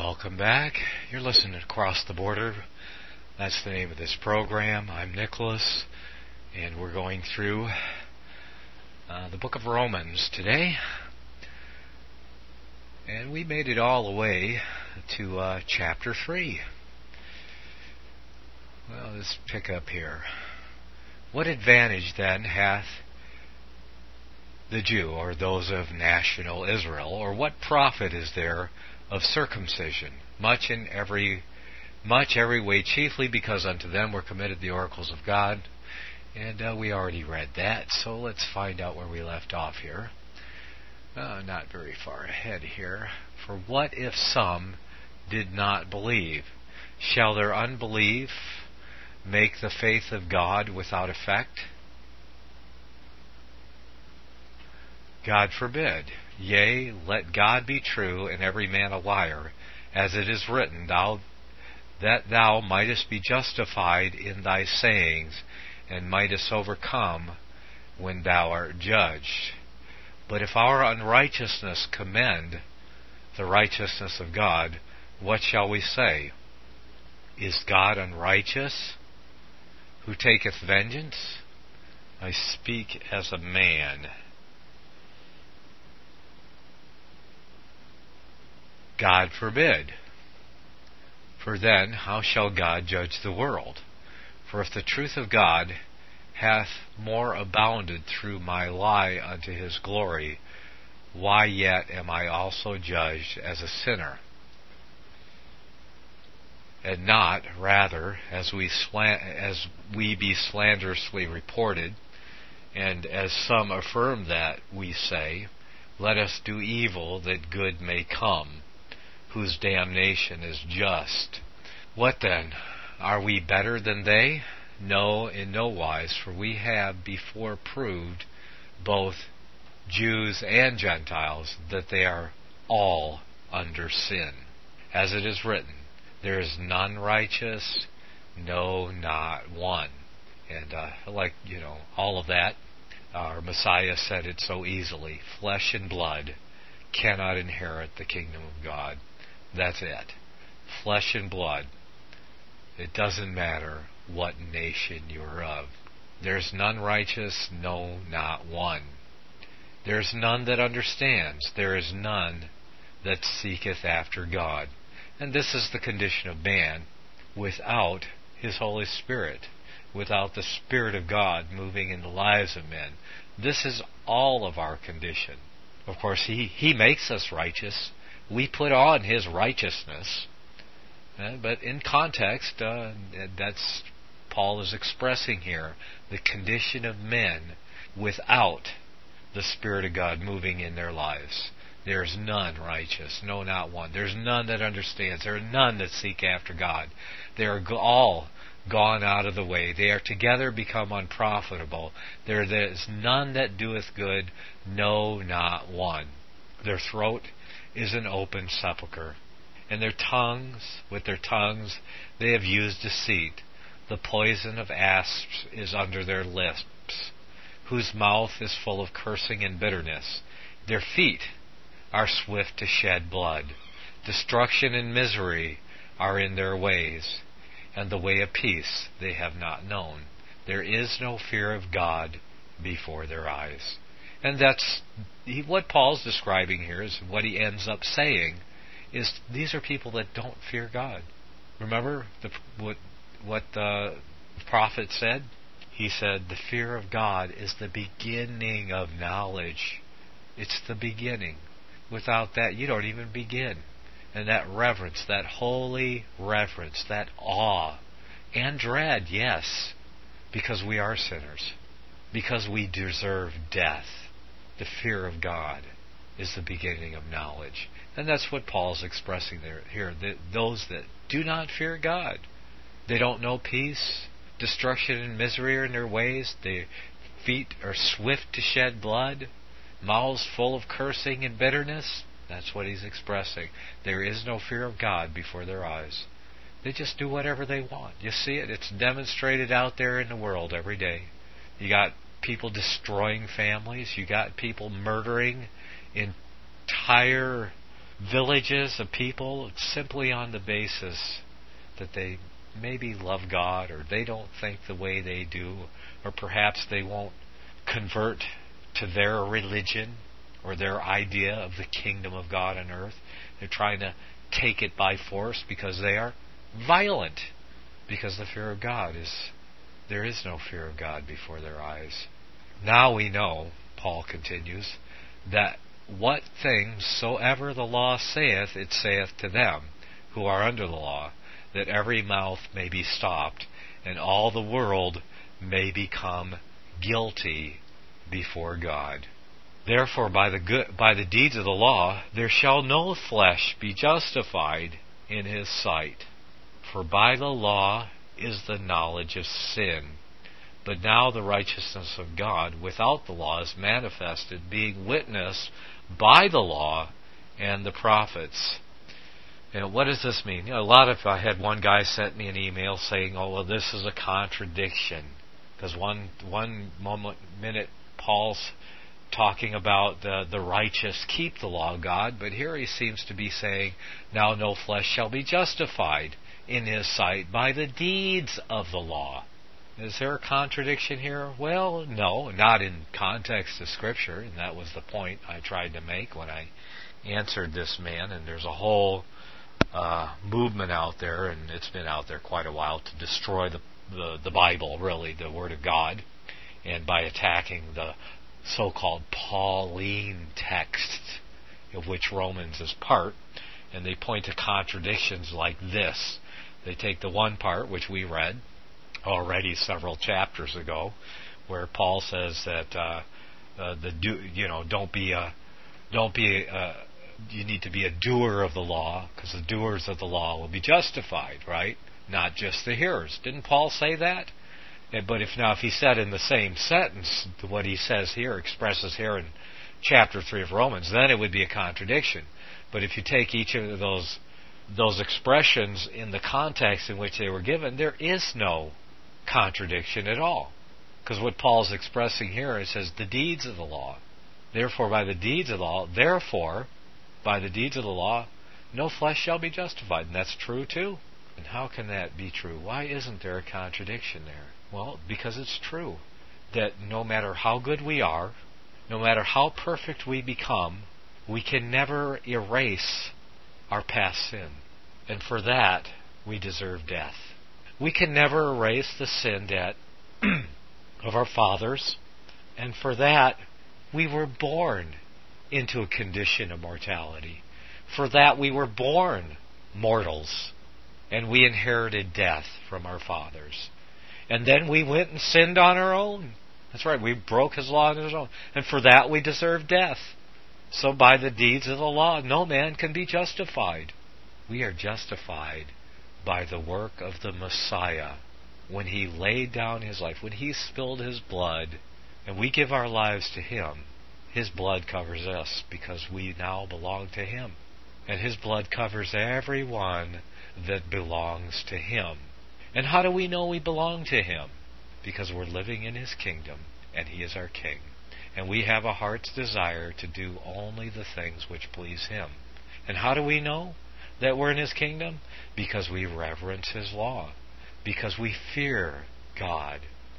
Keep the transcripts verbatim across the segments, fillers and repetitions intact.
Welcome back. You're listening to Cross the Border. That's the name of this program. I'm Nicholas, and we're going through uh, the book of Romans today. And we made it all the way to uh, chapter three. Well, let's pick up here. What advantage then hath the Jew, or those of national Israel, or what profit is there of circumcision? Much in every much every way, chiefly because unto them were committed the oracles of God. And uh, we already read that, so let's find out where we left off here. Uh, not very far ahead here. For what if some did not believe? Shall their unbelief make the faith of God without effect? God forbid. Yea, let God be true, and every man a liar, as it is written, thou that thou mightest be justified in thy sayings, and mightest overcome when thou art judged. But if our unrighteousness commend the righteousness of God, what shall we say? Is God unrighteous, who taketh vengeance? I speak as a man. God forbid. For then how shall God judge the world? For if the truth of God hath more abounded through my lie unto his glory, why yet am I also judged as a sinner? And not, rather, as we slan- as we be slanderously reported, and as some affirm that we say, let us do evil that good may come, whose damnation is just. What then? Are we better than they? No, in no wise, for we have before proved, both Jews and Gentiles, that they are all under sin. As it is written, there is none righteous, no, not one. And uh, like, you know, all of that, our Messiah said it so easily. Flesh and blood cannot inherit the kingdom of God. That's it. Flesh and blood. It doesn't matter what nation you're of. There's none righteous, no, not one. There's none that understands. There is none that seeketh after God. And this is the condition of man without his Holy Spirit, without the Spirit of God moving in the lives of men. This is all of our condition. Of course, He, he makes us righteous. We put on His righteousness. Uh, but in context, uh, that's Paul is expressing here the condition of men without the Spirit of God moving in their lives. There is none righteous, no, not one. There's none that understands. There are none that seek after God. They are all gone out of the way. They are together become unprofitable. There is none that doeth good, no, not one. Their throat is an open sepulchre, and their tongues, with their tongues, they have used deceit. The poison of asps is under their lips, whose mouth is full of cursing and bitterness. Their feet are swift to shed blood. Destruction and misery are in their ways, and the way of peace they have not known. There is no fear of God before their eyes. And that's he, what Paul's describing here is what he ends up saying is these are people that don't fear God. Remember the, what what the prophet said? He said the fear of God is the beginning of knowledge. It's the beginning. Without that, you don't even begin. And that reverence, that holy reverence, that awe and dread, yes, because we are sinners, because we deserve death. The fear of God is the beginning of knowledge. And that's what Paul's expressing there here. That those that do not fear God, they don't know peace. Destruction and misery are in their ways. Their feet are swift to shed blood. Mouths full of cursing and bitterness. That's what he's expressing. There is no fear of God before their eyes. They just do whatever they want. You see it? It's demonstrated out there in the world every day. You got people destroying families. You got people murdering entire villages of people simply on the basis that they maybe love God, or they don't think the way they do, or perhaps they won't convert to their religion or their idea of the kingdom of God on earth. They're trying to take it by force because they are violent, because the fear of God is, there is no fear of God before their eyes. Now we know, Paul continues, that what things soever the law saith, it saith to them who are under the law, that every mouth may be stopped, and all the world may become guilty before God. Therefore, by the good, by the deeds of the law, there shall no flesh be justified in his sight. For by the law is the knowledge of sin. But now the righteousness of God without the law is manifested, being witnessed by the law and the prophets. You know, what does this mean? You know, a lot of, I had one guy sent me an email saying, oh, well, this is a contradiction. Because one one moment, minute, Paul's talking about the, the righteous keep the law of God, but here he seems to be saying, now no flesh shall be justified in his sight by the deeds of the law. Is there a contradiction here? Well, no, not in context of Scripture, and that was the point I tried to make when I answered this man, and there's a whole uh, movement out there, and it's been out there quite a while, to destroy the, the, the Bible, really, the Word of God, and by attacking the so-called Pauline texts, of which Romans is part, and they point to contradictions like this. They take the one part, which we read already several chapters ago, where Paul says that uh, uh, the do, you know don't be a don't be a, you need to be a doer of the law, because the doers of the law will be justified, right? Not just the hearers. Didn't Paul say that? But if now if he said in the same sentence what he says here, expresses here in chapter three of Romans, then it would be a contradiction. But if you take each of those those expressions in the context in which they were given, there is no contradiction at all. Because what Paul's expressing here, it says the deeds of the law. Therefore, by the deeds of the law, therefore, by the deeds of the law, no flesh shall be justified. And that's true too. And how can that be true? Why isn't there a contradiction there? Well, because it's true that no matter how good we are, no matter how perfect we become, we can never erase our past sin. And for that, we deserve death. We can never erase the sin debt of our fathers, and for that, we were born into a condition of mortality. For that, we were born mortals, and we inherited death from our fathers. And then we went and sinned on our own. That's right, we broke His law on our own. And for that, we deserve death. So by the deeds of the law, no man can be justified. We are justified by the work of the Messiah, when He laid down His life, when He spilled His blood, and we give our lives to Him. His blood covers us because we now belong to Him. And His blood covers everyone that belongs to Him. And how do we know we belong to Him? Because we're living in His kingdom, and He is our King. And we have a heart's desire to do only the things which please Him. And how do we know that we're in His kingdom? Because we reverence His law. Because we fear God.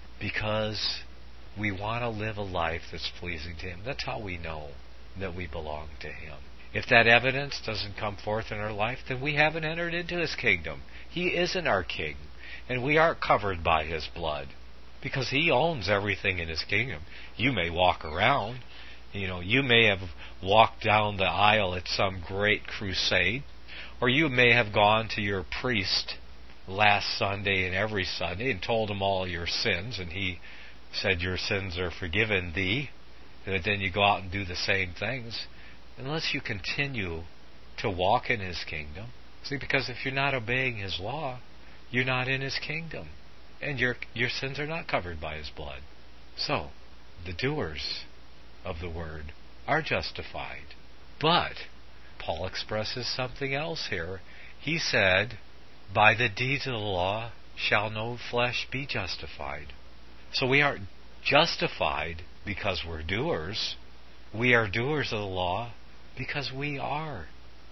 Because we want to live a life that's pleasing to Him. That's how we know that we belong to Him. If that evidence doesn't come forth in our life, then we haven't entered into His kingdom. He isn't our King. And we aren't covered by His blood. Because He owns everything in His kingdom. You may walk around. You know, you may have walked down the aisle at some great crusade. Or you may have gone to your priest last Sunday and every Sunday and told him all your sins, and he said your sins are forgiven thee. And then you go out and do the same things. Unless you continue to walk in His kingdom. See, because if you're not obeying His law, you're not in His kingdom. And your your sins are not covered by His blood. So, the doers of the word are justified. But Paul expresses something else here. He said, by the deeds of the law shall no flesh be justified. So we aren't justified because we're doers. We are doers of the law because we are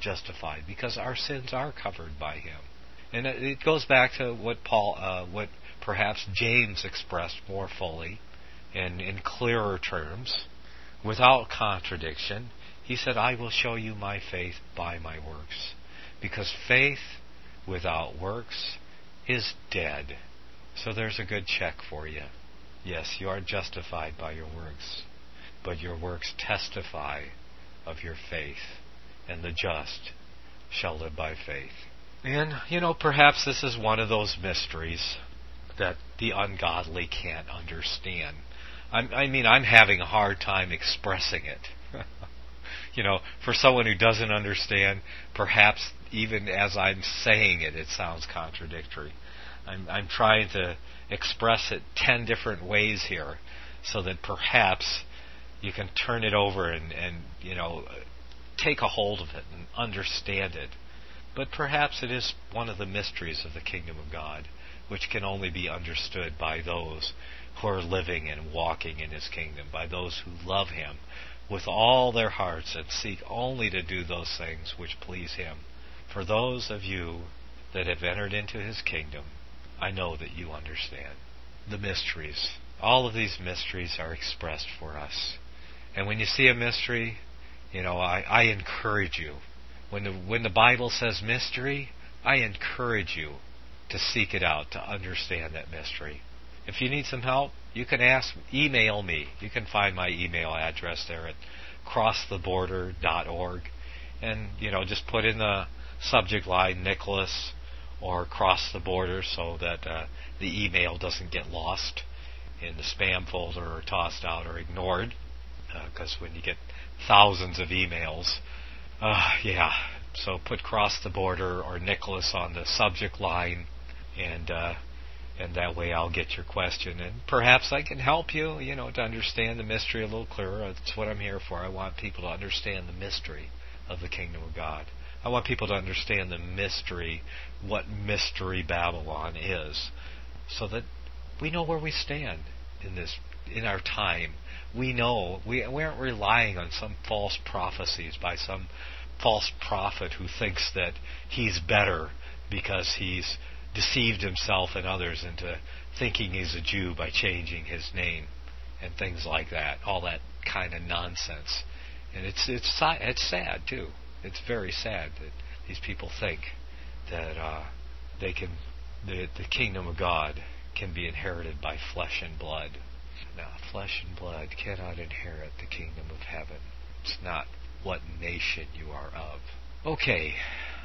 justified because our sins are covered by Him. And it goes back to what Paul, uh, what perhaps James expressed more fully and in clearer terms, without contradiction. He said, I will show you my faith by my works. Because faith without works is dead. So there's a good check for you. Yes, you are justified by your works, but your works testify of your faith, and the just shall live by faith. And, you know, perhaps this is one of those mysteries that the ungodly can't understand. I'm, I mean, I'm having a hard time expressing it. You know, for someone who doesn't understand, perhaps even as I'm saying it, it sounds contradictory. I'm, I'm trying to express it ten different ways here so that perhaps you can turn it over and, and, you know, take a hold of it and understand it. But perhaps it is one of the mysteries of the kingdom of God, which can only be understood by those who are living and walking in His kingdom, by those who love Him with all their hearts and seek only to do those things which please Him. For those of you that have entered into His kingdom, I know that you understand the mysteries. All of these mysteries are expressed for us. And when you see a mystery, you know, I, I encourage you. When the, when the Bible says mystery, I encourage you to seek it out, to understand that mystery. If you need some help, you can ask, email me. You can find my email address there at cross the border dot org. And, you know, just put in the subject line, Nicholas, or Cross the Border, so that uh, the email doesn't get lost in the spam folder or tossed out or ignored. Because uh, when you get thousands of emails, uh, yeah, so put Cross the Border or Nicholas on the subject line, and uh, and that way I'll get your question, and perhaps I can help you, you know, to understand the mystery a little clearer. That's what I'm here for. I want people to understand the mystery of the kingdom of God. I want people to understand the mystery, what mystery Babylon is, so that we know where we stand in this, in our time. We know, we, we aren't relying on some false prophecies by some false prophet who thinks that he's better because he's deceived himself and others into thinking he's a Jew by changing his name and things like that. All that kind of nonsense. And it's it's it's sad too. It's very sad that these people think that uh, they can, the the kingdom of God can be inherited by flesh and blood. Now, flesh and blood cannot inherit the kingdom of heaven. It's not what nation you are of. Okay,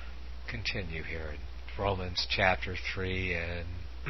continue here in Romans chapter three, and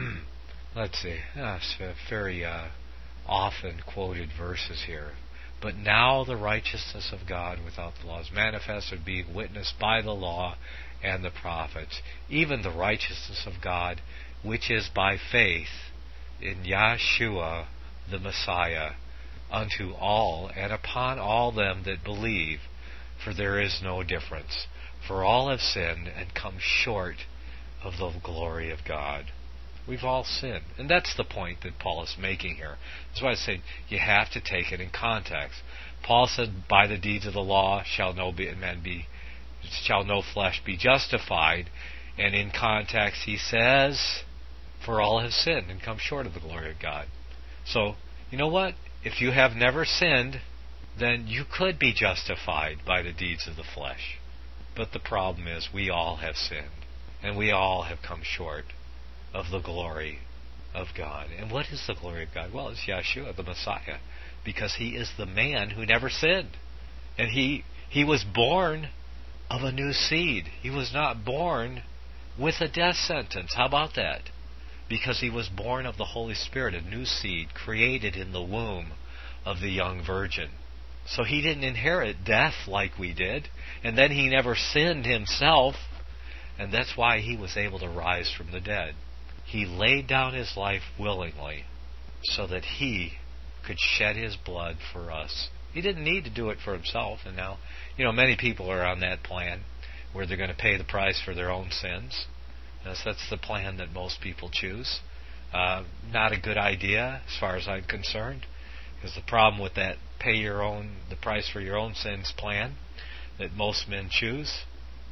let's see, ah, very uh, often quoted verses here. But now the righteousness of God without the law is manifested, being witnessed by the law and the prophets, even the righteousness of God, which is by faith in Yahshua the Messiah, unto all and upon all them that believe, for there is no difference. For all have sinned and come short of the glory of God. We've all sinned. And that's the point that Paul is making here. That's why I say you have to take it in context. Paul said, by the deeds of the law shall no man be, shall no flesh be justified. And in context he says, for all have sinned and come short of the glory of God. So, you know what? If you have never sinned, then you could be justified by the deeds of the flesh. But the problem is we all have sinned. And we all have come short of the glory of God. And what is the glory of God? Well, it's Yahshua, the Messiah, because He is the man who never sinned. And He He was born of a new seed. He was not born with a death sentence. How about that? Because He was born of the Holy Spirit, a new seed created in the womb of the young virgin. So He didn't inherit death like we did. And then He never sinned Himself. And that's why He was able to rise from the dead. He laid down His life willingly so that He could shed His blood for us. He didn't need to do it for Himself. And now, you know, many people are on that plan where they're going to pay the price for their own sins. Yes, that's the plan that most people choose. Uh, not a good idea as far as I'm concerned. Because the problem with that pay your own, the price for your own sins plan that most men choose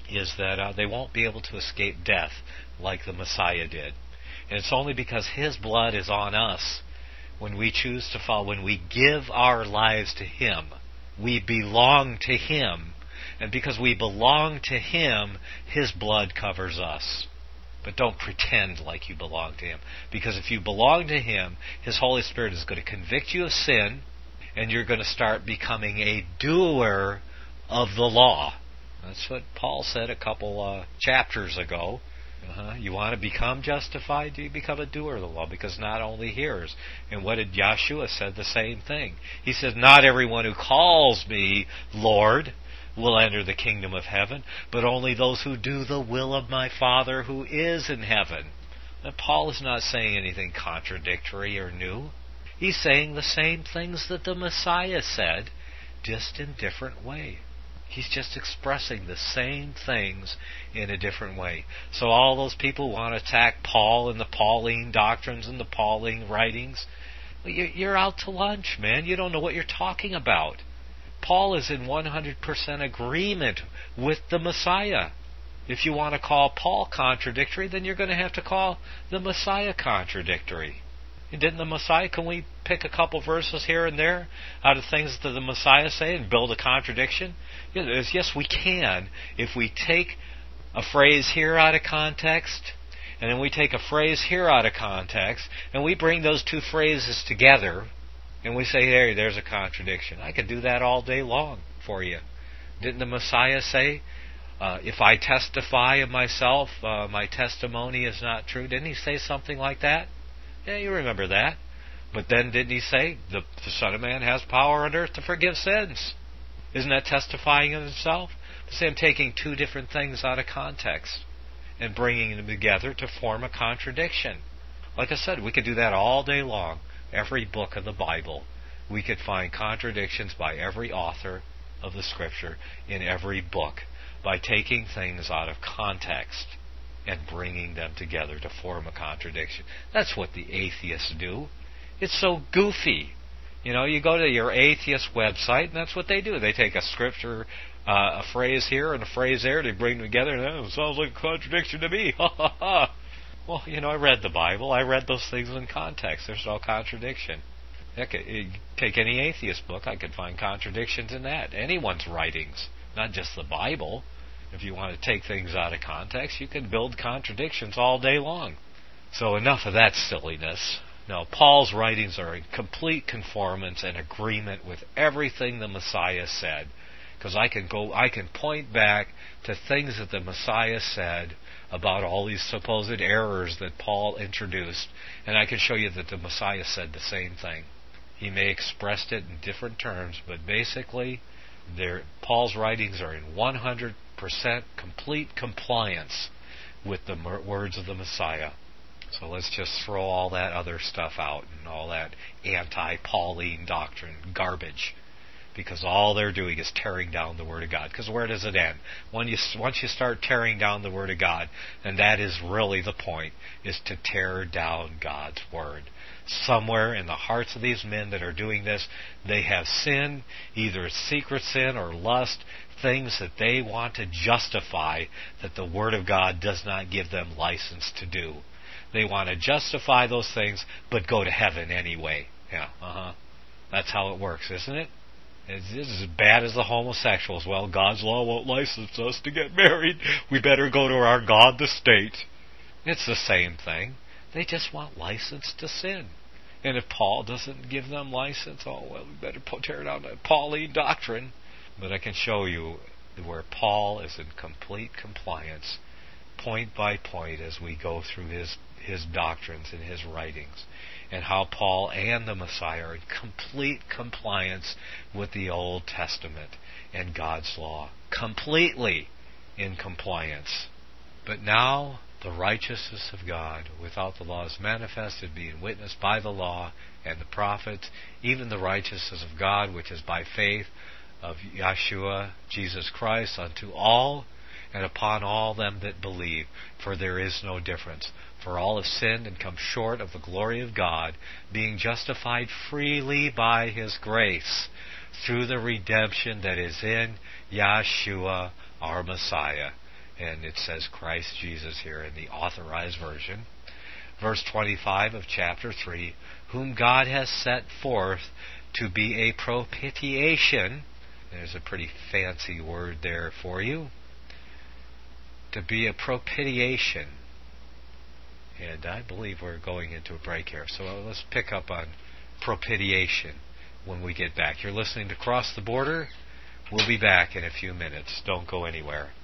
is that uh, they won't be able to escape death like the Messiah did. And it's only because His blood is on us when we choose to follow, when we give our lives to Him. We belong to Him. And because we belong to Him, His blood covers us. But don't pretend like you belong to Him. Because if you belong to Him, His Holy Spirit is going to convict you of sin, and you're going to start becoming a doer of the law. That's what Paul said a couple uh, chapters ago. Uh-huh. You want to become justified? Do you become a doer of the law? Because not only hearers. And what did Yeshua said? The same thing. He says, not everyone who calls me Lord will enter the kingdom of heaven, but only those who do the will of my Father who is in heaven. Now, Paul is not saying anything contradictory or new. He's saying the same things that the Messiah said, just in different way. He's just expressing the same things in a different way. So all those people want to attack Paul and the Pauline doctrines and the Pauline writings. Well, you're out to lunch, man. You don't know what you're talking about. Paul is in one hundred percent agreement with the Messiah. If you want to call Paul contradictory, then you're going to have to call the Messiah contradictory. And didn't the Messiah, can we pick a couple verses here and there out of things that the Messiah say and build a contradiction? Yes, we can. If we take a phrase here out of context, and then we take a phrase here out of context, and we bring those two phrases together, and we say, hey, there's a contradiction. I could do that all day long for you. Didn't the Messiah say, uh, if I testify of myself, uh, my testimony is not true? Didn't He say something like that? Yeah, you remember that. But then didn't He say, the, the Son of Man has power on earth to forgive sins? Isn't that testifying of Himself? See, I'm taking two different things out of context and bringing them together to form a contradiction. Like I said, we could do that all day long. Every book of the Bible, we could find contradictions by every author of the Scripture in every book by taking things out of context and bringing them together to form a contradiction. That's what the atheists do. It's so goofy. You know, you go to your atheist website, and that's what they do. They take a scripture, uh, a phrase here and a phrase there, they bring them together, and oh, it sounds like a contradiction to me. Ha ha ha. Well, you know, I read the Bible. I read those things in context. There's no contradiction. Heck, take any atheist book, I could find contradictions in that. Anyone's writings, not just the Bible. If you want to take things out of context, you can build contradictions all day long. So enough of that silliness. No, Paul's writings are in complete conformance and agreement with everything the Messiah said. Because I can go, I can point back to things that the Messiah said about all these supposed errors that Paul introduced, and I can show you that the Messiah said the same thing. He may have expressed it in different terms, but basically, Paul's writings are in one hundred percent complete compliance with the words of the Messiah. So let's just throw all that other stuff out and all that anti-Pauline doctrine garbage. Because all they're doing is tearing down the Word of God. Because where does it end? When you, once you start tearing down the Word of God, and that is really the point, is to tear down God's Word. Somewhere in the hearts of these men that are doing this, they have sin, either secret sin or lust, things that they want to justify that the Word of God does not give them license to do. They want to justify those things, but go to heaven anyway. Yeah, uh-huh. That's how it works, isn't it? It's, it's as bad as the homosexuals. Well, God's law won't license us to get married. We better go to our God, the state. It's the same thing. They just want license to sin. And if Paul doesn't give them license, oh, well, we better tear down the Pauline doctrine. But I can show you where Paul is in complete compliance, point by point, as we go through his, his doctrines and his writings, and how Paul and the Messiah are in complete compliance with the Old Testament and God's law. Completely in compliance. But now the righteousness of God without the law is manifested, being witnessed by the law and the prophets, even the righteousness of God which is by faith of Yeshua, Jesus Christ, unto all and upon all them that believe. For there is no difference. For all have sinned and come short of the glory of God, being justified freely by His grace, through the redemption that is in Yeshua our Messiah. And it says Christ Jesus here in the Authorized Version. Verse twenty-five of chapter three, whom God has set forth to be a propitiation. There's a pretty fancy word there for you. To be a propitiation. And I believe we're going into a break here. So let's pick up on propitiation when we get back. You're listening to Cross the Border. We'll be back in a few minutes. Don't go anywhere.